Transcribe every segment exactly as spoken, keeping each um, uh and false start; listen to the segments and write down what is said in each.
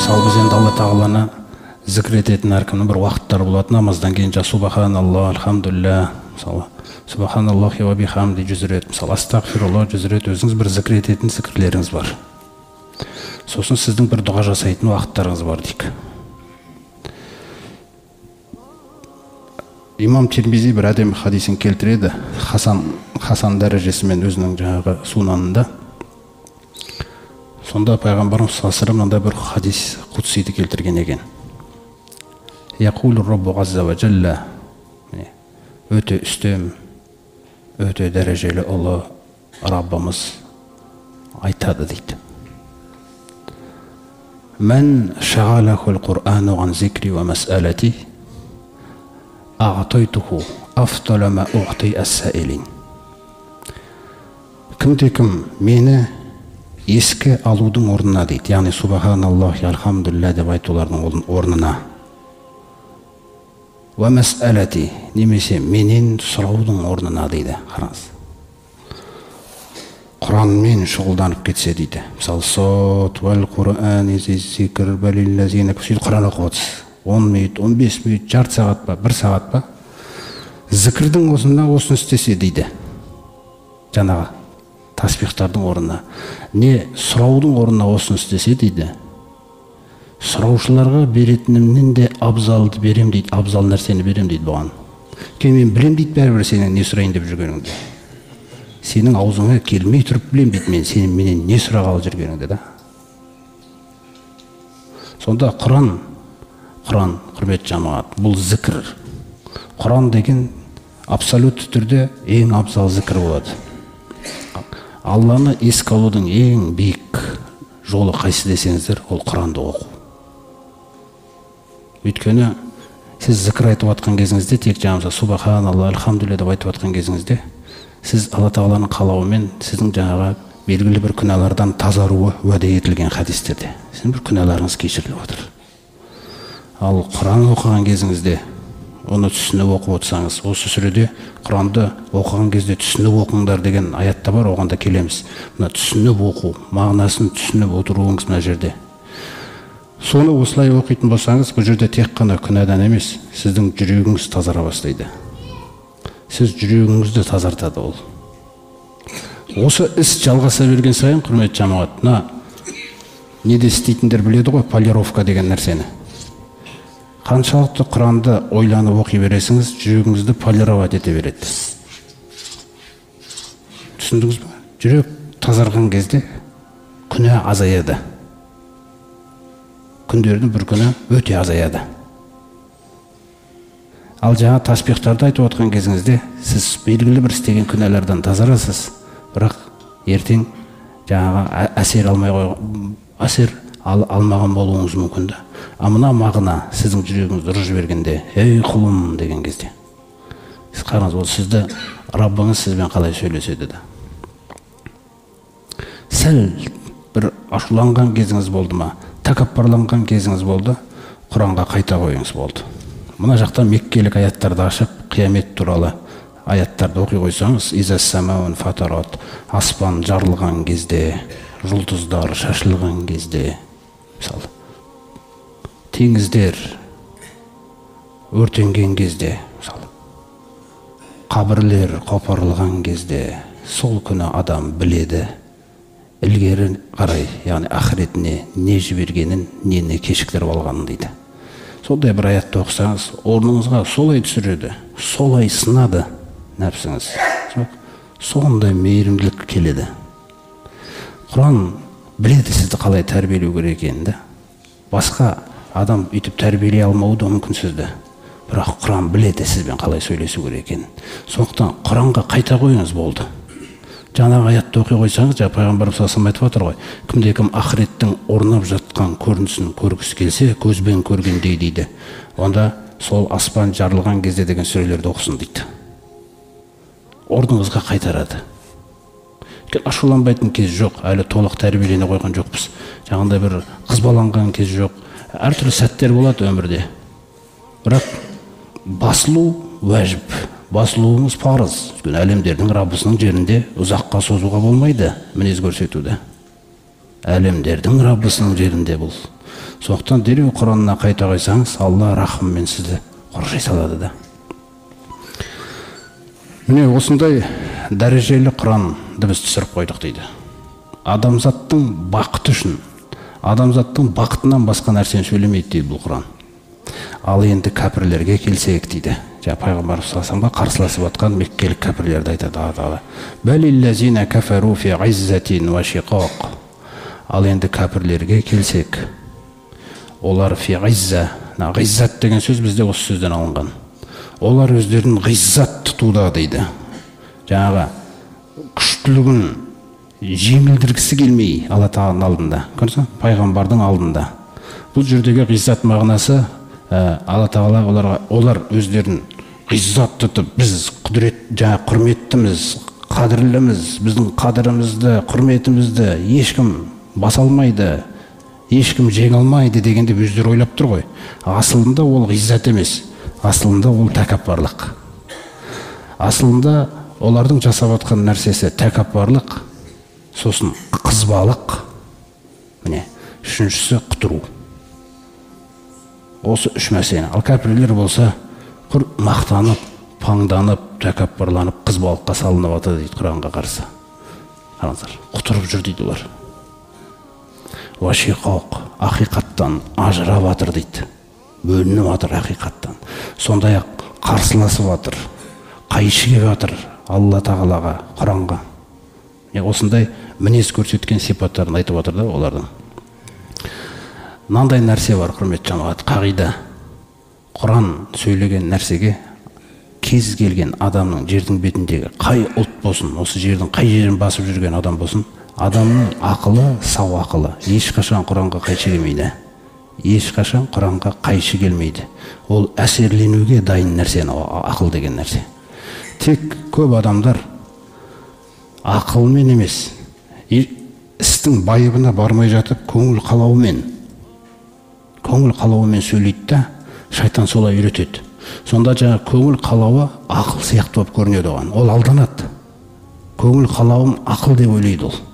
Мысалы біз енді Алла тағаланы зікір ететін әркімнің бір уақыттары болады. Намаздан кейін жа субханалла, альхамдулилля, мысалы субханаллахи ва бихамди жүз рет, мысалы астағфирулла жүз рет, өзіңіз бір зікір ететін зікірлеріңіз бар. Сосын сіздің бір дұға жасайтын уақыттарыңыз бар дейік. Имам Тирмизи бір әдемі хадисін келтіреді, Хасан Хасан дәрежесімен өзінің жаңағы сунанында. Сонда пайғамбарымыз саллаллаху алейхи ва саллям мынандай бір хадис құдсиді келтірген екен. Яқулу Раббу азза ва жалла, өте үстем, өте дәрежелі ұлы Раббымыз айтады дейді. Мән шағалахул Құр'ану ан зикри ва мас'алати ағатайтуху афтала ма уғти әс-саилин. Кімде-кім мені еске алудың орнына дейді, яғни субханаллахи альхамдулилля деп айтулардың орнына, ва мас'алати, немесе менен сұраудың орнына дейді. Қараңыз, Құранмен шұғылданып кетсе дейді. Мысалы, сот вәл Құр'ани зикр балиллазина, Құран оқып отырсыз, он минут, он бес минут, жарты сағат па, бір сағат па, зікірдің осында осыны істесе дейді. Жаңағы таспихтардың орнына, не сұраудың орнына осыны істесе дейді. Сұраушыларға беретінімнен де абзалды берем дейді, абзал нәрсені берем дейді бұған. Кейін мен білем дейді бәрібір сенен не сұрайын деп жүргеніңді. Сенің аузыңа келмей тұрып білем дейді, мен сенен менен не сұрағалы жүргеніңді да. Сонда Құран, Құран, құрметті жамағат, бұл зікір. Құран деген абсолютті түрде ең абзал зікір болады. Алланы еске алудың ең биік жолы қайсы десеңіздер, ол Құранды оқу. Өйткені сіз зікір айтып атқан кезіңізде, тек жаңағы субханалла, альхамдулилля деп айтып атқан кезіңізде, сіз Алла тағаланың қалауымен сіздің жаңағы белгілі бір күнәлардан тазаруы уәде етілген хадистерде. Сіздің бір күнәларыңыз кешіріліп отыр. Ал Құран оқыған кезіңізде, оны түсініп оқып отырсаңыз, осы сүреде Құранды оқыған кезде түсініп оқыңдар деген аятта бар, оған да келеміз. Мына түсініп оқу, мағынасын түсініп отыруыңыз мына жерде. Соны осылай оқитын болсаңыз, бұл жерде тек қана күнәдан емес, сіздің жүрегіңіз тазара бастайды. Сіз жүрегіңізді тазартады ол. Осы іс жалғаса берген сайын, құрметті жамағат, мына неде істейтіндер біледі ғой, полировка деген нәрсені. Қаншалықты Құранды ойланып оқи бересіңіз, жүрегіңізді полировать ете береді. Түсіндіңіз бе? Жүрек тазарған кезде күнә азаяды. Күндердің бір күні өте азаяды. Ал жаңа таспихтарды айтып отқан кезіңізде, сіз белгілі бір істеген күнәлардан тазарасыз, бірақ ертең жаңағы әсер алмай қойған, әсер алмаған болуыңыз мүмкін. А мына мағына сіздің жүрегіңізді ұрып жібергенде, ей құлым деген кезде, сіз қараңыз, ол сізді Раббыңыз сізбен қалай сөйлеседі де. Сәл бір ашуланған кезіңіз болды ма, тәкаппарланған кезіңіз болды, Құранға қайта қойыңыз болды. Мына жақта меккелік аяттарды ашып, қиямет туралы аяттарды оқи қойсаңыз, иза самаун фатарат, аспан жарылған кезде, жұлдыздар шашылған кезде, мысалы, теңіздер өртенген кезде, мысалы, қабірлер қопарылған кезде, сол күні адам біледі, ілгері қарай, яғни ақыретіне не жібергенін, нені кешіктіріп алғанын дейді. Сондай бір аятты оқысаңыз, орныңызға солай түсіреді, солай сынады нәпсіңіз. Сондай мейірімділік келеді. Құран біледі сізді қалай тәрбиелеу керек екенін. Басқа адам үйтіп тәрбиелей алмауы да мүмкін сізді. Бірақ Құран біледі сізбен қалай сөйлесу керек екенін. Сондықтан Құранға қайта қойыңыз болды. Жаңағы аятты оқи қойсаңыз, жаңа пайғамбарымыз саллаллаху алейхи ва саллям айтып отыр ғой, кімде-кім ақыреттің орнап жатқан көрінісін көргісі келсе, көзбен көргендей дейді. Онда сол аспан жарылған кезде деген сүрелерді оқысын дейді. Орныңызға қайтарады. Ашуланбайтын кез жоқ, әлі толық тәрбиелене қойған жоқпыз. Жаңағындай бір қызбаланған кез жоқ. Әртүрлі сәттер болады өмірде. Бірақ басылу уәжіп. Басылуыңыз парыз. Әлемдердің Раббысының жерінде ұзаққа созуға болмайды мінез көрсетуді. Әлемдердің Раббысының жерінде бұл. Сондықтан дереу Құранына қайта қойсаңыз, Алла рахыммен сізді қоршай салады да. Міне осындай дәрежелі Құранды біз түсіріп қойдық дейді. Адамзаттың бақыты үшін, адамзаттың бақытынан басқа нәрсені сөйлемейді дейді бұл Құран. Ал енді кәпірлерге келсек дейді. Жаңа пайғамбар саллаллаху қарсыласып жатқан меккелік кәпірлерді айтады. Бәлиллазина кафару фи иззатин ва шиқақ. Ал енді кәпірлерге келсек, олар фи изза, ғиззат деген сөз бізде осы сөзден алынған. Олар өздерін ғиззат тұтуда дейді. Жаңағы күштілігін жеңілдіргісі келмей Алла тағаланың алдында, көрсең, пайғамбардың алдында. Бұл жердегі ғиззат мағынасы Алла тағала оларға, олар өздерін ғиззат тұтып, біз құдірет, жаңа құрметтіміз, қадірліміз, біздің қадірімізді, құрметімізді ешкім баса алмайды, ешкім жеңе алмайды дегенде өздері ойлап тұр ғой. Асылында ол ғиззат емес, асылында ол тәкаппарлық. Асылында олардың жасап жатқан нәрсесі тәкаппарлық, сосын қызбалық, міне, үшіншісі құтыру. Осы үш мәселе. Ал кәпірлер болса, құр мақтанып, паңданып, тәкаппарланып, қызбалыққа салынып жатыр дейді Құранға қарсы. Қараңыздар, құтырып жүр дейді олар. Уашиқақ, ақиқаттан ажырап жатыр дейді. Бөлініп жатыр ақиқаттан. Сондай-ақ қарсыласып жатыр, қайшы келіп жатыр Алла тағалаға, Құранға. Осындай мінез көрсеткен сипаттарын айтып жатыр да олардың. Мынандай нәрсе бар, құрметті жамағат, қағида. Құран сөйлеген нәрсеге кез келген адамның жердің бетіндегі қай ұлт болсын, осы жердің қай жерін басып жүрген адам болсын, адамның ақылы, сау ақылы ешқашан Құранға қайшы келмейді. Ешқашан Құранға қайшы келмейді. Ол әсерленуге дайын нәрсе, ақыл деген нәрсе. Тек көп адамдар ақылмен емес, істің байыбына бармай жатып, көңіл қалауымен көңіл қалауымен сөйлейді да, шайтан солай үйретеді. Сонда жаңа көңіл қалауы ақыл сияқты болып көрінеді оған. Ол алданады. Көңіл қалауым ақыл деп ойлайды ол.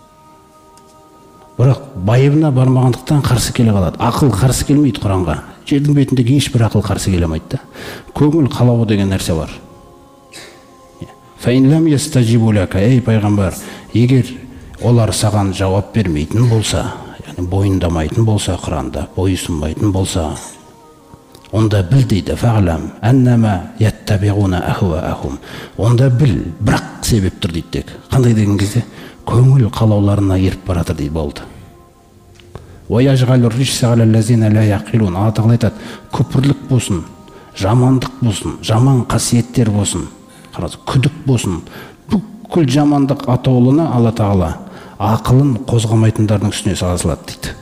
Бірақ байыбына бармағандықтан қарсы келе қалады. Ақыл қарсы келмейді Құранға. Жердің бетіндегі ешбір ақыл қарсы келе алмайды да. Көңіл қалауы деген нәрсе бар. Фаинлам ястажибу лака, ей пайғамбар, егер олар саған жауап бермейтін болса, яғни бойындамайтын болса, Құранда бойсынбайтын болса, онда біл дейді, фағлам аннама яттабиғуна ахуаахум. Онда біл, бірақ себеп тұр дейді. Қандай деген кезде көңіл қалауларына еріп баратыр дейді, болды. Уаяжғалур рижса алаллазина ла яқилун. Алла тағала айтады, күпірлік болсын, жамандық болсын, жаман қасиеттер болсын, күдік болсын, бүкіл жамандық атаулыны Алла тағала ақылын қозғамайтындардың үстіне салады дейді.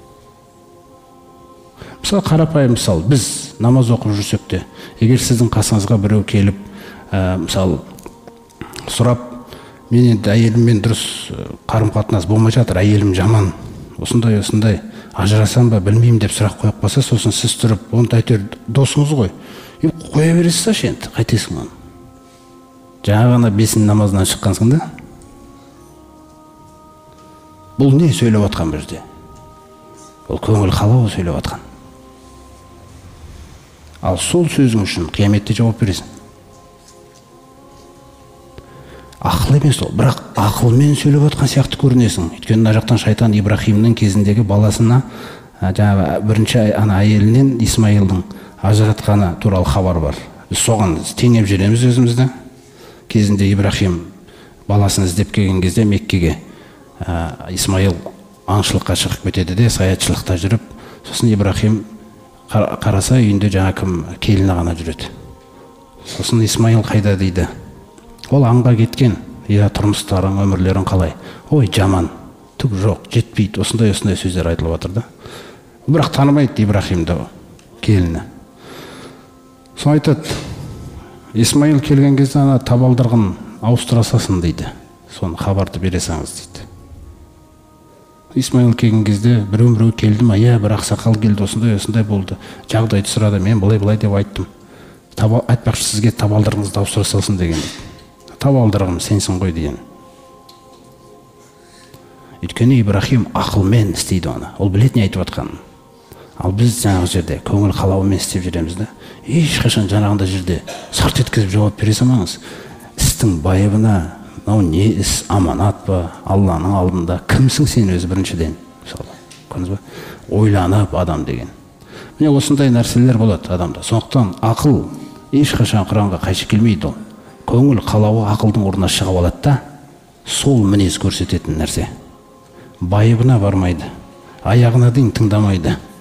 Мысалы, қарапайым мысал, біз намаз оқып жүрсек те, егер сіздің қасыңызға біреу келіп, мысалы, сұрап, мен енді әйеліммен дұрыс қарым-қатынас болмай жатыр, әйелім жаман, осындай осындай ажырасам ба білмеймін деп сұрақ қойып қалса, сосын сіз тұрып, оны әйтеуір досыңыз ғой, қоя бересіз енді, қайтесің оны. Жаңа ғана бесін намазынан шыққансың да. Бұл не сөйлеп атқан бірде? Бұл көңіл қалауы сөйлеп атқан. Ал сол сөзің үшін қияметте жауап бересің. Ақыл емес ол, бірақ ақылмен сөйлеп атқан сияқты көрінесің. Өйткені мына жақтан шайтан Ибрахимнің кезіндегі баласына, жаңа бірінші ана әйелінен Исмаилдың ажыратқаны туралы хабар бар. Біз соған теңеп жүреміз өзімізді. Кезінде Ибрахим баласын іздеп келген кезде Меккеге Исмаил аңшылыққа шығып кетеді де, саятшылықта жүріп, сосын Ибрахим қараса үйінде жаңа кім келіні ғана жүреді. Сосын Исмаил қайда дейді. Ол аңға кеткен, я тұрмыстарың, өмірлерің қалай? Ой, жаман, түк жоқ, жетпейді, осындай осындай сөздер айтылып жатыр да. Бірақ танымайды Ибрахимді келіні. Соны айтады, Исмаил келген кезде ана табалдырғын ауыстырасасын дейді. Соны хабарды бересіңіз дейді. Исмаил келген кезде біреу-біреу келді ма? Я, бір ақсақал келді, осындай осындай болды. Жағдайды сұрады, мен былай-былай деп айттым. Айтпақшы сізге табалдырғыңызды ауыстыра салсын деген. Табалдырғым сенсің ғой деген. Өйткені Ибрахим ақылмен істейді оны. Ол білетін айтып жатқанын. Ал біз жаңағы жерде көңіл қалауымен істеп жүреміз да. Ешқашан жаңағында жерде сарт еткізіп жауап бере салмаңыз. Істің байыбына, мынау не іс, аманат па, Алланың алдында кімсің сен өзі біріншіден, мысалы, көрдіңіз ба? Ойланып адам деген. Міне осындай нәрселер болады адамда. Сондықтан ақыл ешқашан Құранға қайшы келмейді ол. Көңіл қалауы ақылдың орнына шығып алады да, сол мінез көрсететін нәрсе. Байыбына бармайды, аяғына дейін тыңдамайды.